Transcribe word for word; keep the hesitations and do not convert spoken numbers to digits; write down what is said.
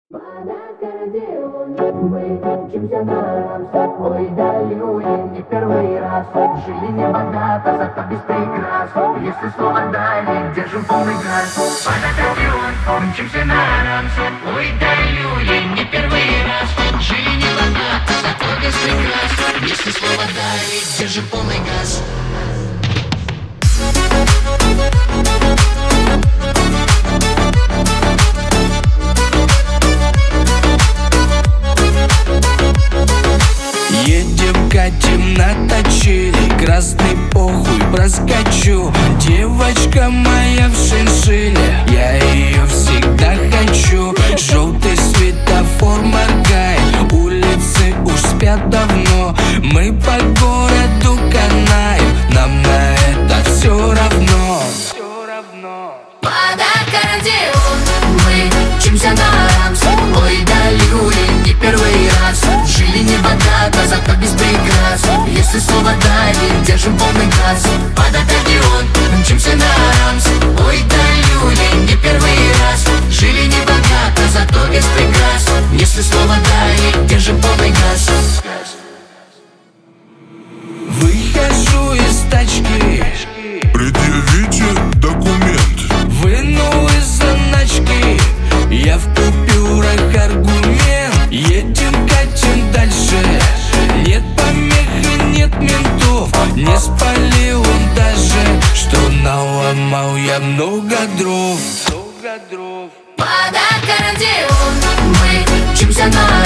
Под аккордеон мы учимся нам с тобой долюем не первый раз. Жили не богато, зато без прикрас. Если слово дали, держим полный газ. Под аккордеон мы учимся нам с тобой долюем не первый раз. Жили не богато, зато без прикрас. Если слово дали, держим полный газ. Едем, катим на точили, красный похуй проскочу. Девочка моя в шиншилле, я ее всегда хочу. Желтый светофор моргает, улицы уж спят давно. Мы по городу канаем, нам на это все равно. Под аккордеон мы учимся нам с тобой долюем не первый раз. Жили не богато, зато без прикрас. Если слово дали, держим полный газ. Под аккордеон мы учимся нам с тобой долюем не первый раз. Жили не богато, зато без прикрас. Если слово дали, держим полный газ. Выхожу из тачки, предъявите документ. вынул из заначки, я в купюрах аргумент. Едем, катим дальше, нет помех и нет ментов. Не спалил он даже, что наломал я много дров. Под аккордеон мы учимся нам